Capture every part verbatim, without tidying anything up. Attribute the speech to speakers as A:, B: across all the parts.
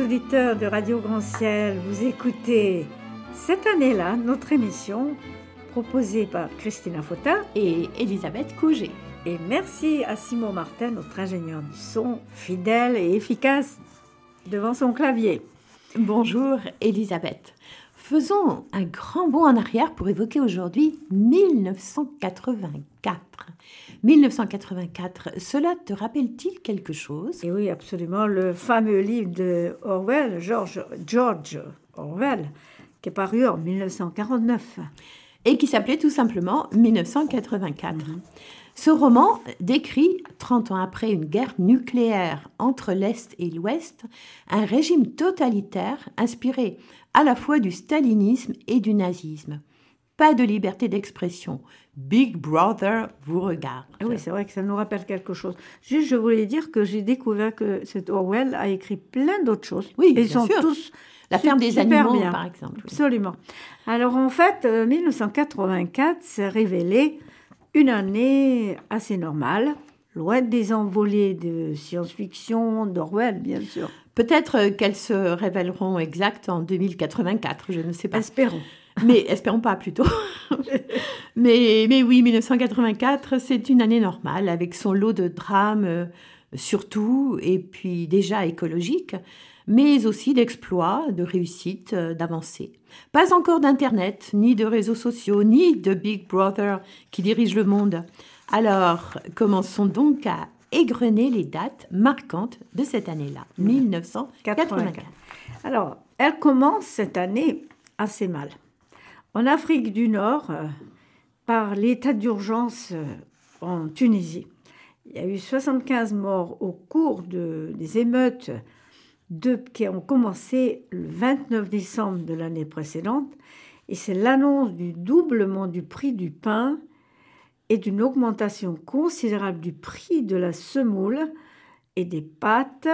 A: auditeurs de Radio Grand Ciel, vous écoutez cette année-là notre émission proposée par Christina Fautin
B: et Elisabeth Couget.
A: Et merci à Simon Martin, notre ingénieur du son, fidèle et efficace devant son clavier.
B: Bonjour Elisabeth. Faisons un grand bond en arrière pour évoquer aujourd'hui mille neuf cent quatre-vingt-quatre. mille neuf cent quatre-vingt-quatre, cela te rappelle-t-il quelque chose ?
A: Et oui, absolument, le fameux livre de Orwell, George, George Orwell, qui est paru en mille neuf cent quarante-neuf.
B: Et qui s'appelait tout simplement mille neuf cent quatre-vingt-quatre. Mmh. Ce roman décrit, trente ans après une guerre nucléaire entre l'Est et l'Ouest, un régime totalitaire inspiré à la fois du stalinisme et du nazisme. Pas de liberté d'expression. Big Brother vous regarde.
A: Oui, c'est vrai que ça nous rappelle quelque chose. Juste, je voulais dire que j'ai découvert que cet Orwell a écrit plein d'autres choses.
B: Oui,
A: et
B: bien
A: ils sont
B: sûr.
A: tous
B: La ferme des animaux,
A: bien.
B: Par exemple.
A: Absolument. Alors, en fait, euh, mille neuf cent quatre-vingt-quatre s'est révélé une année assez normale, loin des envolées de science-fiction, d'Orwell, bien sûr.
B: Peut-être qu'elles se révéleront exactes en deux mille quatre-vingt-quatre, je ne sais pas.
A: Espérons.
B: Mais espérons pas plutôt. mais, mais oui, mille neuf cent quatre-vingt-quatre, c'est une année normale, avec son lot de drames, euh, surtout, et puis déjà écologiques, mais aussi d'exploits, de réussites, euh, d'avancées. Pas encore d'Internet, ni de réseaux sociaux, ni de Big Brother qui dirige le monde. Alors, commençons donc à égrener les dates marquantes de cette année-là, mille neuf cent quatre-vingt-quatre.
A: Alors, elle commence cette année assez mal. En Afrique du Nord, euh, par l'état d'urgence euh, en Tunisie, il y a eu soixante-quinze morts au cours de, des émeutes de, qui ont commencé le vingt-neuf décembre de l'année précédente. Et c'est l'annonce du doublement du prix du pain et d'une augmentation considérable du prix de la semoule et des pâtes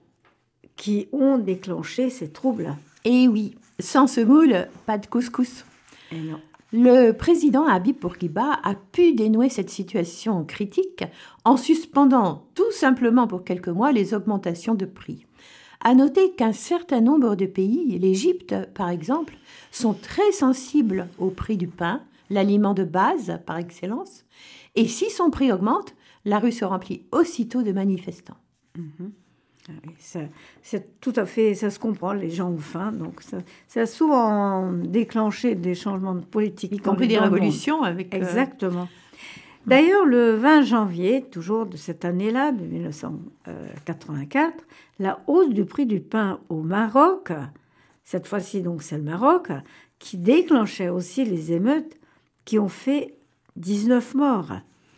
A: qui ont déclenché ces troubles.
B: Et oui, sans semoule, pas de couscous.
A: Et non.
B: Le président Habib Bourguiba a pu dénouer cette situation critique en suspendant tout simplement pour quelques mois les augmentations de prix. À noter qu'un certain nombre de pays, l'Égypte par exemple, sont très sensibles au prix du pain, l'aliment de base par excellence, et si son prix augmente, la rue se remplit aussitôt de manifestants.
A: Mmh. Oui, ça, c'est tout à fait, ça se comprend, les gens ont faim, donc ça, ça a souvent déclenché des changements de politique.
B: Y compris des révolutions avec...
A: Euh... Exactement. D'ailleurs, le vingt janvier, toujours de cette année-là, de mille neuf cent quatre-vingt-quatre, la hausse du prix du pain au Maroc, cette fois-ci donc c'est le Maroc, qui déclenchait aussi les émeutes qui ont fait dix-neuf morts.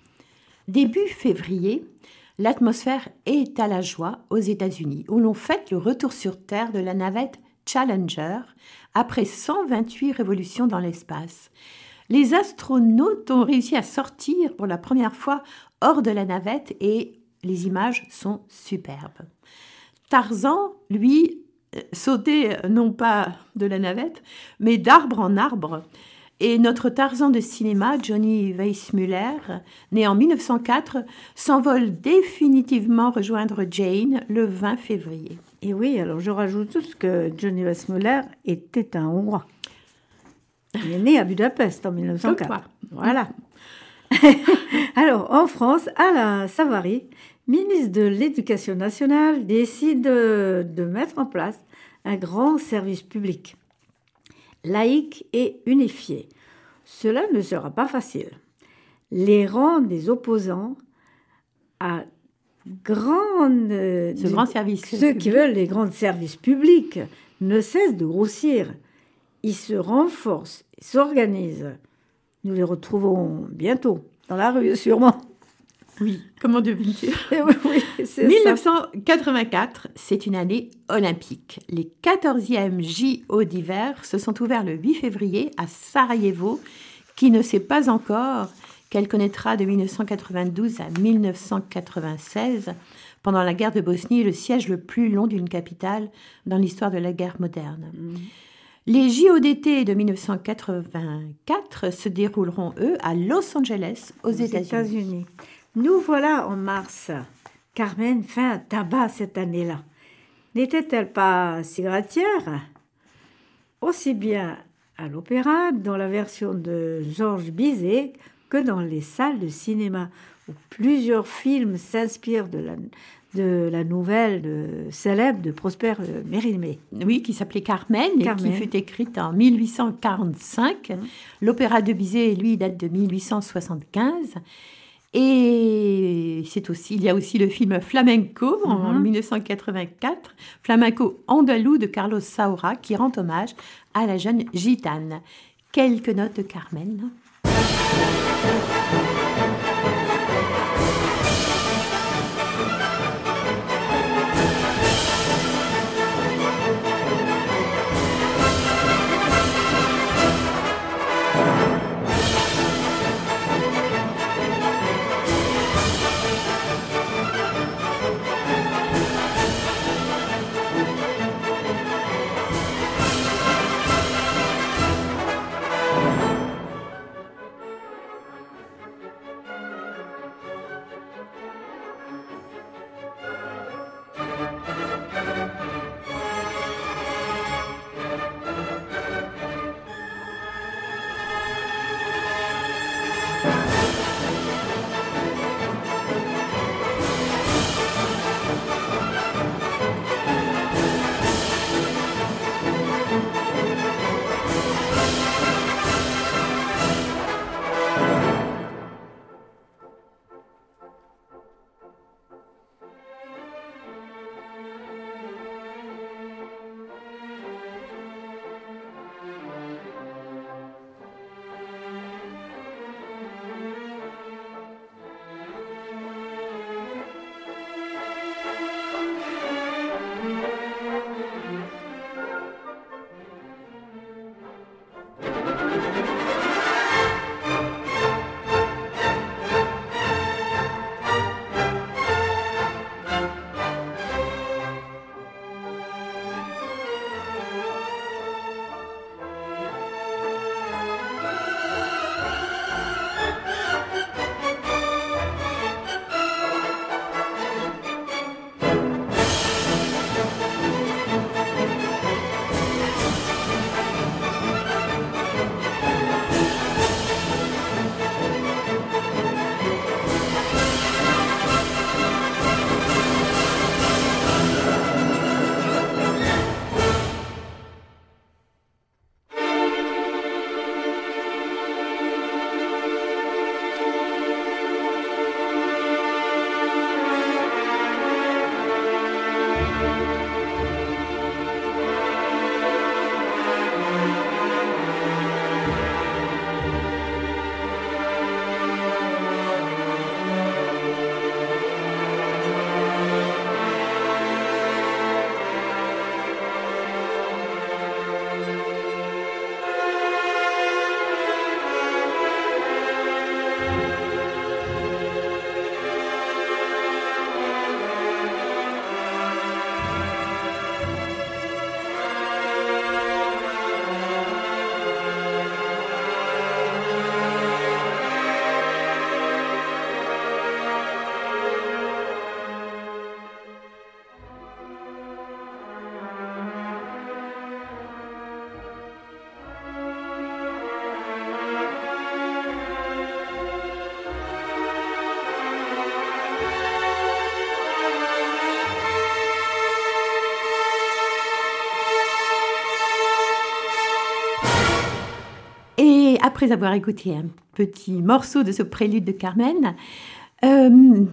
B: Début février, l'atmosphère est à la joie aux États-Unis, où l'on fête le retour sur Terre de la navette Challenger après cent vingt-huit révolutions dans l'espace. Les astronautes ont réussi à sortir pour la première fois hors de la navette et les images sont superbes. Tarzan, lui, sautait non pas de la navette, mais d'arbre en arbre. Et notre Tarzan de cinéma, Johnny Weissmuller, né en mille neuf cent quatre, s'envole définitivement rejoindre Jane le vingt février.
A: Et oui, alors je rajoute tout que Johnny Weissmuller était un Hongrois. Il est né à Budapest en mille neuf cent quatre. Voilà. Alors, en France, Alain Savary, ministre de l'Éducation nationale, décide de, de mettre en place un grand service public, laïque et unifié. Cela ne sera pas facile. Les rangs des opposants à grandes,
B: Ce grand service
A: ceux public. Qui veulent les grands services publics ne cessent de grossir. Ils se renforcent, ils s'organisent. Nous les retrouvons bientôt dans la rue, sûrement.
B: Oui, comment devines-tu ?
A: Oui, oui, c'est
B: mille neuf cent quatre-vingt-quatre, c'est une année olympique. Les quatorzièmes J O d'hiver se sont ouverts le huit février à Sarajevo, qui ne sait pas encore qu'elle connaîtra de mille neuf cent quatre-vingt-douze à mille neuf cent quatre-vingt-seize, pendant la guerre de Bosnie, le siège le plus long d'une capitale dans l'histoire de la guerre moderne. Mmh. Les J O d'été de mille neuf cent quatre-vingt-quatre se dérouleront, eux, à Los Angeles, aux, aux États-Unis.
A: N'était-elle pas cigaretière? Aussi bien à l'opéra, dans la version de Georges Bizet, que dans les salles de cinéma, où plusieurs films s'inspirent de la, de la nouvelle de, célèbre de Prosper Mérimée.
B: Oui, qui s'appelait Carmen,
A: Carmen.
B: Et qui fut écrite en mille huit cent quarante-cinq. Mmh. L'opéra de Bizet, lui, date de mille huit cent soixante-quinze. Et c'est aussi, il y a aussi le film Flamenco mmh. en mille neuf cent quatre-vingt-quatre, Flamenco andalou de Carlos Saura, qui rend hommage à la jeune gitane. Quelques notes de Carmen. Après avoir écouté un petit morceau de ce prélude de Carmen, euh,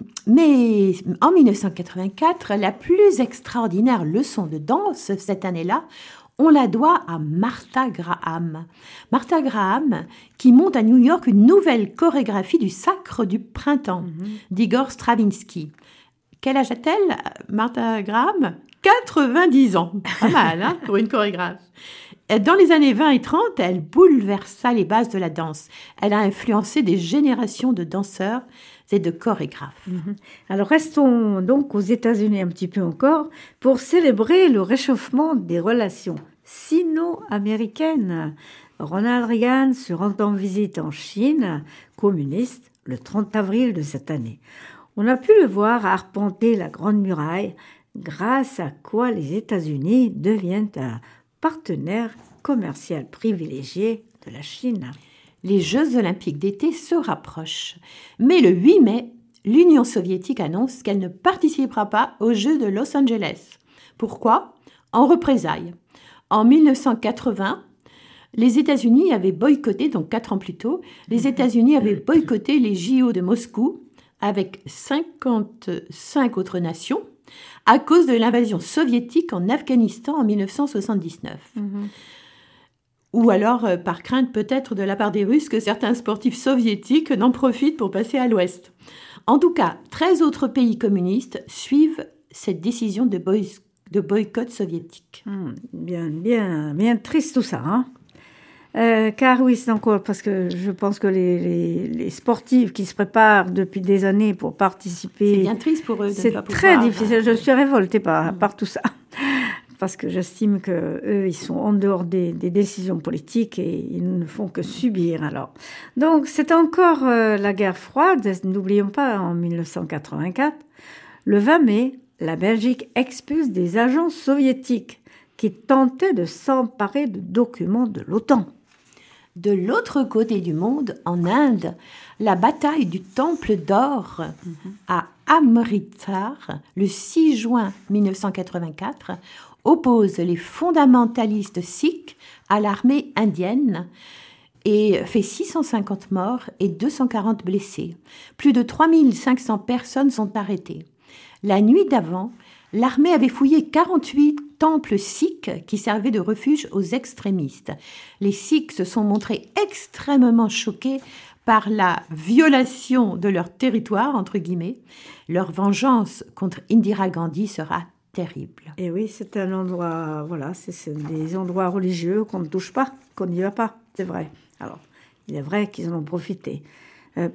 B: mais en mille neuf cent quatre-vingt-quatre, la plus extraordinaire leçon de danse cette année-là, on la doit à Martha Graham. Martha Graham qui monte à New York une nouvelle chorégraphie du Sacre du Printemps mm-hmm. d'Igor Stravinsky. Quel âge a-t-elle, Martha Graham? quatre-vingt-dix ans. Pas mal, hein, pour une chorégraphe. Dans les années vingt et trente, elle bouleversa les bases de la danse. Elle a influencé des générations de danseurs et de chorégraphes.
A: Mm-hmm. Alors restons donc aux États-Unis un petit peu encore pour célébrer le réchauffement des relations sino-américaines. Ronald Reagan se rend en visite en Chine communiste le trente avril de cette année. On a pu le voir arpenter la Grande Muraille, grâce à quoi les États-Unis deviennent un partenaire commercial privilégié de la Chine.
B: Les Jeux olympiques d'été se rapprochent. Mais le huit mai, l'Union soviétique annonce qu'elle ne participera pas aux Jeux de Los Angeles. Pourquoi ? En représailles. En mille neuf cent quatre-vingts, les États-Unis avaient boycotté, donc quatre ans plus tôt, les États-Unis avaient boycotté les J O de Moscou avec cinquante-cinq autres nations à cause de l'invasion soviétique en Afghanistan en mille neuf cent soixante-dix-neuf. Mmh. Ou alors, euh, par crainte peut-être de la part des Russes que certains sportifs soviétiques n'en profitent pour passer à l'Ouest. En tout cas, treize autres pays communistes suivent cette décision de, boy- de boycott soviétique.
A: Mmh, bien, bien, bien triste tout ça, hein. Euh, car oui, c'est encore parce que je pense que les, les, les sportifs qui se préparent depuis des années pour participer...
B: C'est bien triste pour eux de
A: C'est
B: ne pas
A: très
B: pouvoir...
A: difficile. Je suis révoltée par, mmh. par tout ça. Parce que j'estime qu'eux, ils sont en dehors des, des décisions politiques et ils ne font que subir. Alors. Donc, c'est encore euh, la guerre froide. N'oublions pas, en mille neuf cent quatre-vingt-quatre, le vingt mai, la Belgique expulse des agents soviétiques qui tentaient de s'emparer de documents de l'OTAN.
B: De l'autre côté du monde, en Inde, la bataille du Temple d'Or mmh. à Amritsar, le six juin mille neuf cent quatre-vingt-quatre, oppose les fondamentalistes sikhs à l'armée indienne et fait six cent cinquante morts et deux cent quarante blessés. Plus de trois mille cinq cents personnes sont arrêtées. La nuit d'avant, l'armée avait fouillé quarante-huit temples sikhs qui servaient de refuge aux extrémistes. Les sikhs se sont montrés extrêmement choqués par la violation de leur territoire, entre guillemets. Leur vengeance contre Indira Gandhi sera terrible.
A: Et oui, c'est un endroit, voilà, c'est, c'est des endroits religieux qu'on ne touche pas, qu'on n'y va pas, c'est vrai. Alors, il est vrai qu'ils en ont profité euh,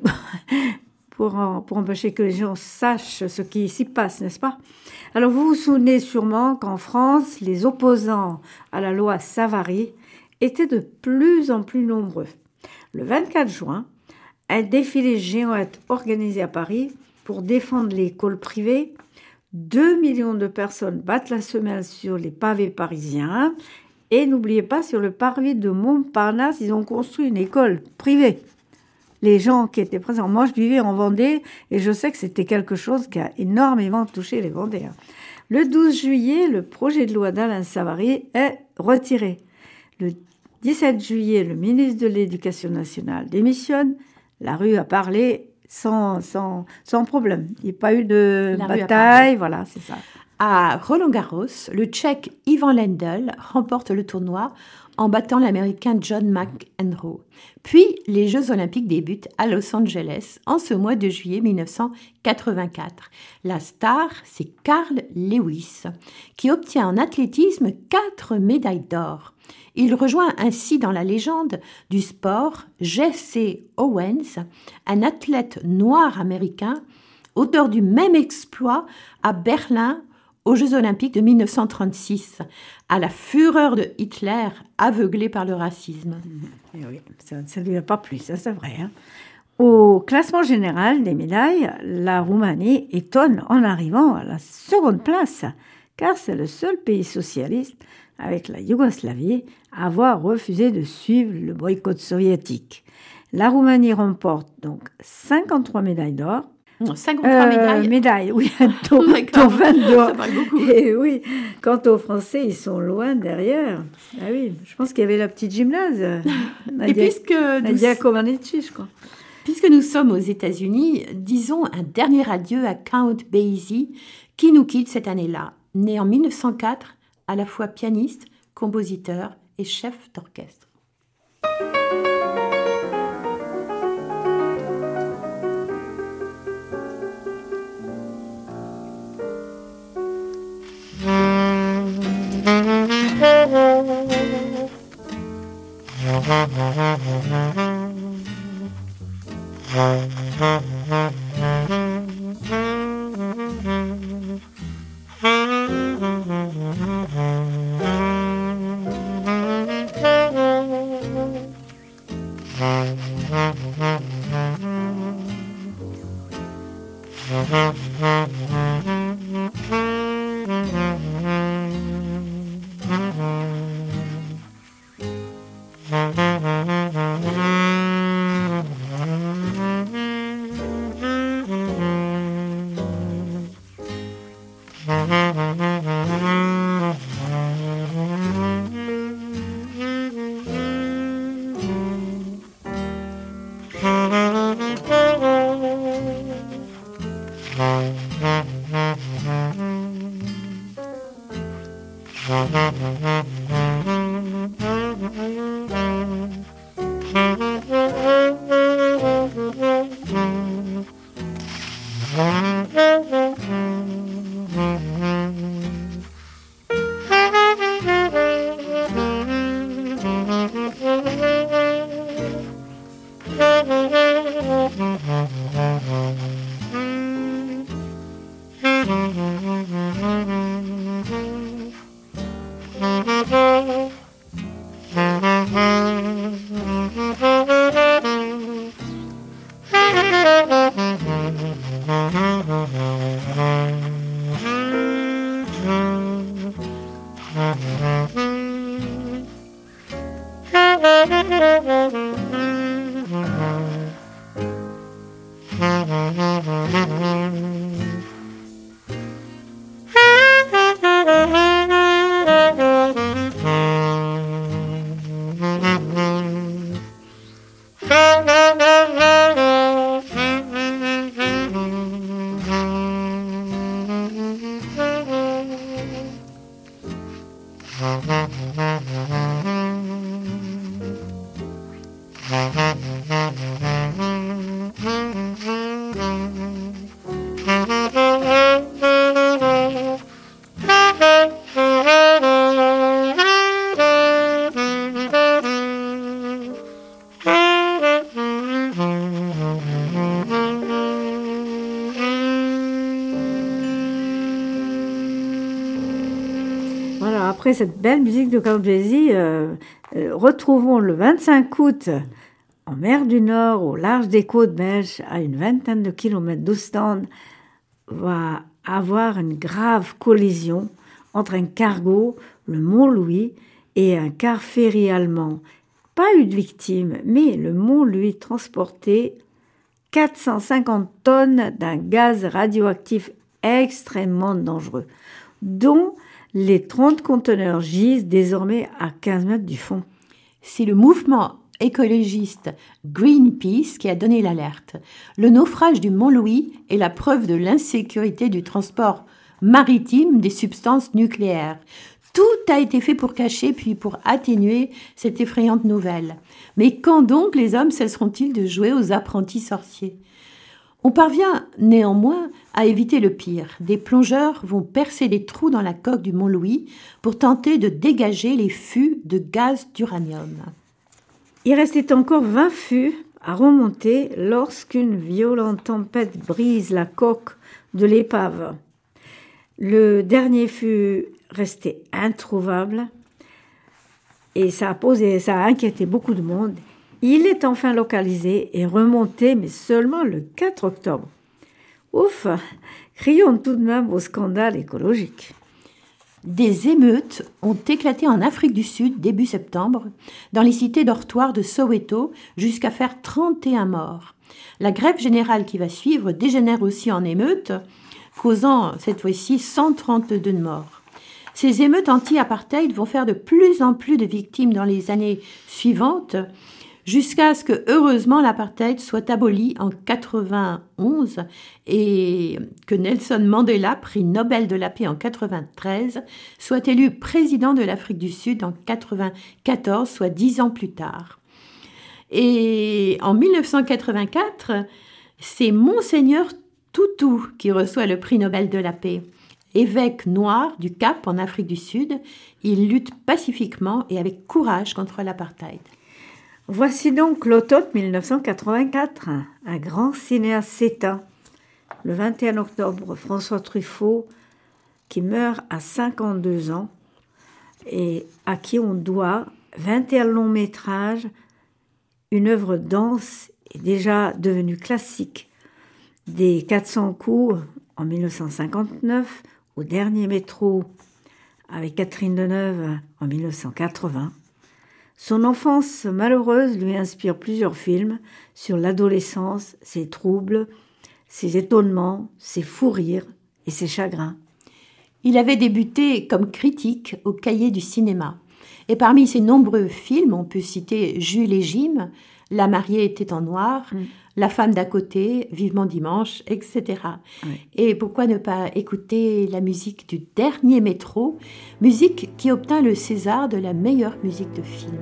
A: pour, en, pour empêcher que les gens sachent ce qui s'y passe, n'est-ce pas ? Alors, vous vous souvenez sûrement qu'en France, les opposants à la loi Savary étaient de plus en plus nombreux. Le vingt-quatre juin, un défilé géant est organisé à Paris pour défendre l'école privée. Deux millions de personnes battent la semelle sur les pavés parisiens. Et n'oubliez pas, sur le parvis de Montparnasse, ils ont construit une école privée. Les gens qui étaient présents, moi je vivais en Vendée et je sais que c'était quelque chose qui a énormément touché les Vendéens. Le douze juillet, le projet de loi d'Alain Savary est retiré. Le dix-sept juillet, le ministre de l'Éducation nationale démissionne. La rue a parlé sans, sans, sans problème. Il n'y a pas eu de La bataille, voilà, c'est ça.
B: À Roland-Garros, le Tchèque Ivan Lendl remporte le tournoi en battant l'Américain John McEnroe. Puis, les Jeux olympiques débutent à Los Angeles en ce mois de juillet mille neuf cent quatre-vingt-quatre. La star, c'est Carl Lewis, qui obtient en athlétisme quatre médailles d'or. Il rejoint ainsi dans la légende du sport Jesse Owens, un athlète noir américain, auteur du même exploit à Berlin aux Jeux olympiques de mille neuf cent trente-six, à la fureur de Hitler, aveuglé par le racisme.
A: Et oui, ça ne lui a pas plu, ça c'est vrai. Hein. Au classement général des médailles, la Roumanie étonne en arrivant à la seconde place, car c'est le seul pays socialiste, avec la Yougoslavie, à avoir refusé de suivre le boycott soviétique. La Roumanie remporte donc cinquantetrois médailles d'or.
B: cinquante-trois euh, médailles.
A: Médailles, oui, dont, dont vingt-deux.
B: Ça parle beaucoup.
A: Et oui, quant aux Français, ils sont loin derrière. Ah oui, je pense qu'il y avait la petite gymnase. Nadia,
B: Et puisque
A: Nadia Comaneci, je crois.
B: Puisque nous sommes aux États-Unis, disons un dernier adieu à Count Basie, qui nous quitte cette année-là. Né en mille neuf cent quatre, à la fois pianiste, compositeur et chef d'orchestre.
A: Voilà, après cette belle musique de Count Basie, euh, euh, retrouvons le vingt-cinq août en mer du Nord, au large des côtes belges, à une vingtaine de kilomètres d'Ostende, va avoir une grave collision entre un cargo, le Mont-Louis, et un car ferry allemand. Pas eu de victime, mais le Mont-Louis transportait quatre cent cinquante tonnes d'un gaz radioactif extrêmement dangereux, dont les trente conteneurs gisent désormais à quinze mètres du fond.
B: C'est le mouvement écologiste Greenpeace qui a donné l'alerte. Le naufrage du Mont-Louis est la preuve de l'insécurité du transport maritime des substances nucléaires. Tout a été fait pour cacher puis pour atténuer cette effrayante nouvelle. Mais quand donc les hommes cesseront-ils de jouer aux apprentis sorciers ? On parvient néanmoins à éviter le pire. Des plongeurs vont percer des trous dans la coque du Mont-Louis pour tenter de dégager les fûts de gaz d'uranium.
A: Il restait encore vingt fûts à remonter lorsqu'une violente tempête brise la coque de l'épave. Le dernier fût restait introuvable et ça a posé, ça a inquiété beaucoup de monde. Il est enfin localisé et remonté, mais seulement le quatre octobre. Ouf, crions tout de même au scandale écologique.
B: Des émeutes ont éclaté en Afrique du Sud début septembre, dans les cités dortoirs de Soweto, jusqu'à faire trente et un morts. La grève générale qui va suivre dégénère aussi en émeute, causant cette fois-ci cent trente-deux morts. Ces émeutes anti-apartheid vont faire de plus en plus de victimes dans les années suivantes, jusqu'à ce que, heureusement, l'apartheid soit aboli en quatre-vingt-onze et que Nelson Mandela, prix Nobel de la paix en quatre-vingt-treize, soit élu président de l'Afrique du Sud en quatre-vingt-quatorze, soit dix ans plus tard. Et en mille neuf cent quatre-vingt-quatre, c'est Monseigneur Tutu qui reçoit le prix Nobel de la paix. Évêque noir du Cap en Afrique du Sud, il lutte pacifiquement et avec courage contre l'apartheid.
A: Voici donc l'automne mille neuf cent quatre-vingt-quatre, un grand cinéaste s'éteint. Le vingt et un octobre, François Truffaut, qui meurt à cinquante-deux ans et à qui on doit vingt et un longs métrages, une œuvre dense et déjà devenue classique. Des quatre cents coups en mille neuf cent cinquante-neuf, au dernier métro avec Catherine Deneuve en mille neuf cent quatre-vingts. Son enfance malheureuse lui inspire plusieurs films sur l'adolescence, ses troubles, ses étonnements, ses fous rires et ses chagrins.
B: Il avait débuté comme critique au Cahier du cinéma. Et parmi ses nombreux films, on peut citer Jules et Jim, La mariée était en noir, mmh. La femme d'à côté, Vivement dimanche, et cetera.
A: Oui.
B: Et pourquoi ne pas écouter la musique du dernier métro, musique qui obtint le César de la meilleure musique de film.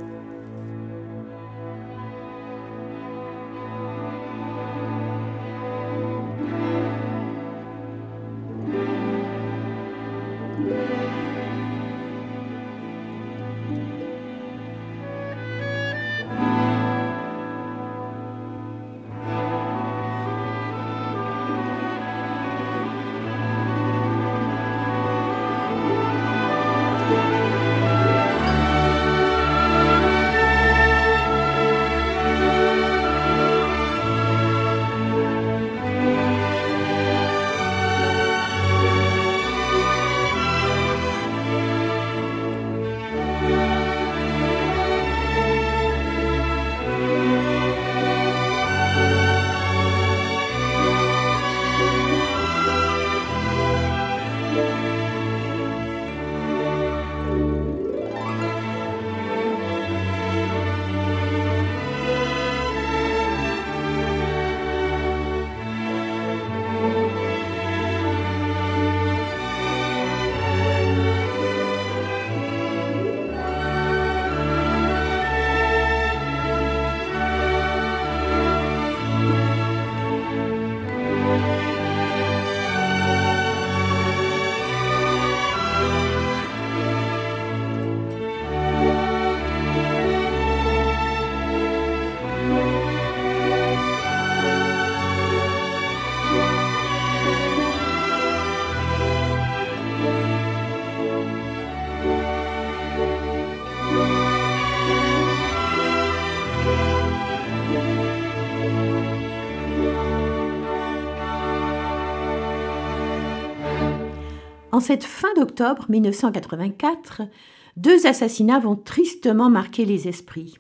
B: En cette fin d'octobre mille neuf cent quatre-vingt-quatre, deux assassinats vont tristement marquer les esprits.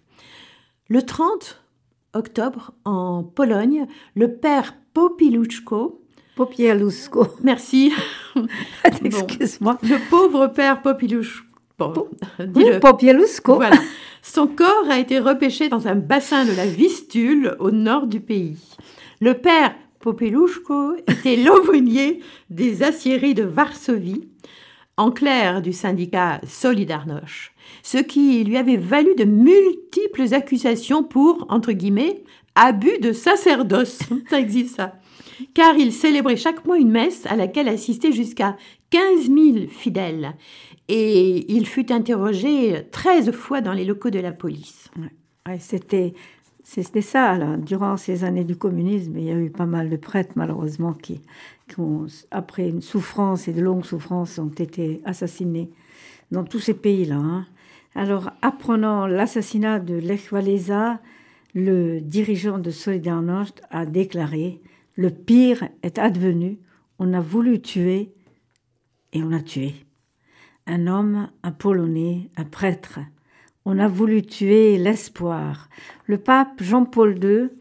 B: Le trente octobre, en Pologne, le père Popiluszko,
A: Popieluszko.
B: merci,
A: Excuse-moi.
B: bon, le pauvre père Popiluszko, bon,
A: Oui, Popieluszko.
B: voilà, son corps a été repêché dans un bassin de la Vistule au nord du pays. Le père Popiluszko était l'aumônier des aciéries de Varsovie, en clair du syndicat Solidarność, ce qui lui avait valu de multiples accusations pour, entre guillemets, abus de sacerdoce. Ça existe, ça. Car il célébrait chaque mois une messe à laquelle assistaient jusqu'à quinze mille fidèles. Et il fut interrogé treize fois dans les locaux de la police.
A: Ouais. Ouais, c'était... C'était ça, là. Durant ces années du communisme, il y a eu pas mal de prêtres, malheureusement, qui, qui ont, après une souffrance et de longues souffrances, ont été assassinés dans tous ces pays-là. Hein. Alors, apprenant l'assassinat de Lech Walesa, le dirigeant de Solidarność a déclaré « Le pire est advenu, on a voulu tuer et on a tué. Un homme, un Polonais, un prêtre. On a voulu tuer l'espoir. » Le pape Jean-Paul deux,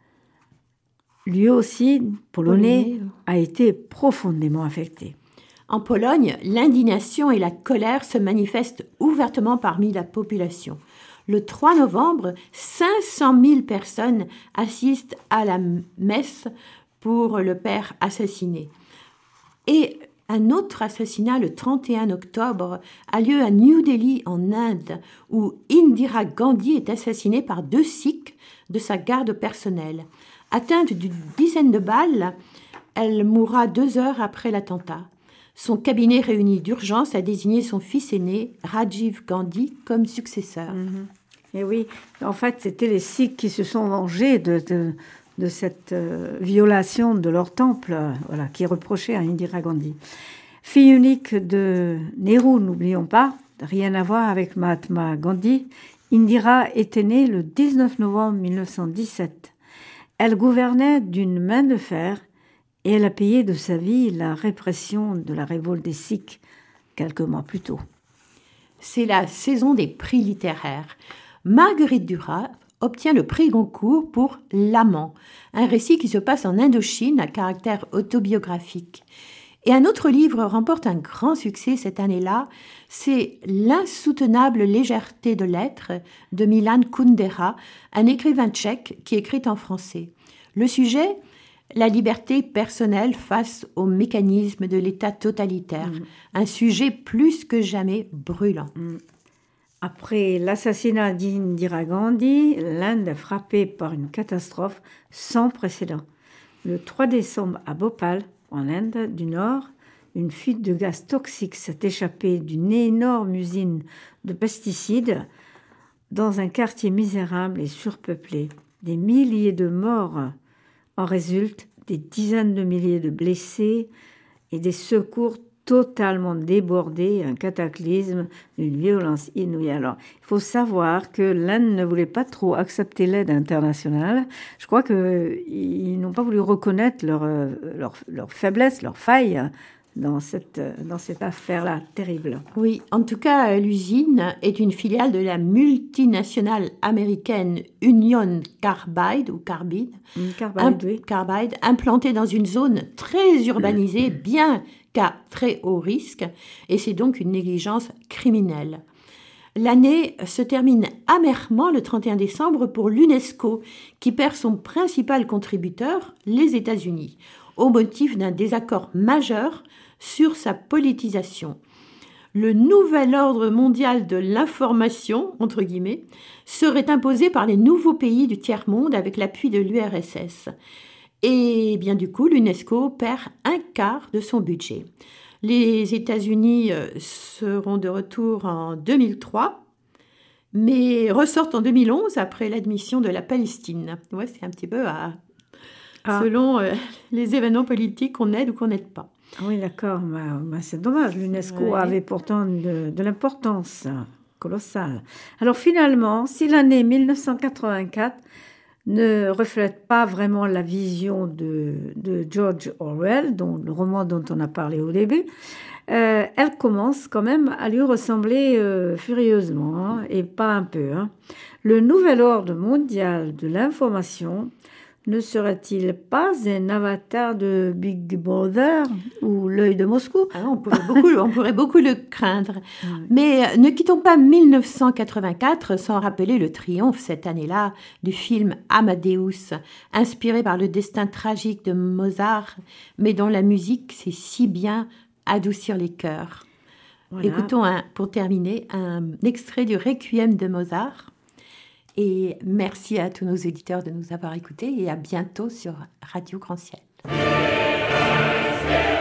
A: lui aussi, polonais, polonais, a été profondément affecté.
B: En Pologne, l'indignation et la colère se manifestent ouvertement parmi la population. Le trois novembre, cinq cent mille personnes assistent à la messe pour le père assassiné. Et un autre assassinat, le trente et un octobre, a lieu à New Delhi, en Inde, où Indira Gandhi est assassinée par deux Sikhs de sa garde personnelle. Atteinte d'une dizaine de balles, elle mourra deux heures après l'attentat. Son cabinet réuni d'urgence a désigné son fils aîné, Rajiv Gandhi, comme successeur.
A: Mmh. Et oui, en fait, c'était les Sikhs qui se sont vengés de... de... de cette euh, violation de leur temple, euh, voilà, qui est reprochée à Indira Gandhi. Fille unique de Nehru, n'oublions pas, rien à voir avec Mahatma Gandhi, Indira était née le dix-neuf novembre mille neuf cent dix-sept. Elle gouvernait d'une main de fer et elle a payé de sa vie la répression de la révolte des Sikhs quelques mois plus tôt.
B: C'est la saison des prix littéraires. Marguerite Duras obtient le prix Goncourt pour L'Amant, un récit qui se passe en Indochine à caractère autobiographique. Et un autre livre remporte un grand succès cette année-là, c'est L'insoutenable légèreté de l'être de Milan Kundera, un écrivain tchèque qui écrit en français. Le sujet, la liberté personnelle face au mécanisme de l'État totalitaire. Mmh. Un sujet plus que jamais brûlant.
A: Mmh. Après l'assassinat d'Indira Gandhi, l'Inde est frappée par une catastrophe sans précédent. Le trois décembre à Bhopal, en Inde du Nord, une fuite de gaz toxique s'est échappée d'une énorme usine de pesticides dans un quartier misérable et surpeuplé. Des milliers de morts en résultent, des dizaines de milliers de blessés et des secours totalement débordés, un cataclysme d'une violence inouïe. Alors, il faut savoir que l'Inde ne voulait pas trop accepter l'aide internationale. Je crois qu'ils n'ont pas voulu reconnaître leur, leur, leur faiblesse, leur faille dans cette, dans cette affaire-là terrible.
B: Oui, en tout cas, l'usine est une filiale de la multinationale américaine Union Carbide, ou Carbide,
A: mmh, Carbide,
B: imp-
A: oui.
B: Carbide, implantée dans une zone très urbanisée, bien qu'à très haut risque, et c'est donc une négligence criminelle. L'année se termine amèrement le trente et un décembre pour l'UNESCO, qui perd son principal contributeur, les États-Unis, au motif d'un désaccord majeur sur sa politisation. Le nouvel ordre mondial de l'information, entre guillemets, serait imposé par les nouveaux pays du tiers-monde avec l'appui de l'U R S S. Et bien du coup, l'UNESCO perd un quart de son budget. Les États-Unis seront de retour en deux mille trois, mais ressortent en deux mille onze après l'admission de la Palestine. Ouais, c'est un petit peu à... ah. selon euh, les événements politiques qu'on aide ou qu'on n'aide pas.
A: Ah oui, d'accord. Bah, bah, c'est dommage. L'UNESCO ouais. avait pourtant de, de l'importance colossale. Alors finalement, si l'année mille neuf cent quatre-vingt-quatre ne reflète pas vraiment la vision de, de George Orwell, dont, le roman dont on a parlé au début, euh, elle commence quand même à lui ressembler euh, furieusement, hein, et pas un peu. Hein. Le nouvel ordre mondial de l'information ne serait-il pas un avatar de Big Brother ou l'œil de Moscou ?
B: Ah, on, pourrait beaucoup, on pourrait beaucoup le craindre. Oui. Mais ne quittons pas mille neuf cent quatre-vingt-quatre sans rappeler le triomphe cette année-là du film Amadeus, inspiré par le destin tragique de Mozart, mais dont la musique sait si bien adoucir les cœurs. Voilà. Écoutons un, pour terminer un extrait du Requiem de Mozart. Et merci à tous nos éditeurs de nous avoir écoutés et à bientôt sur Radio Grand Ciel.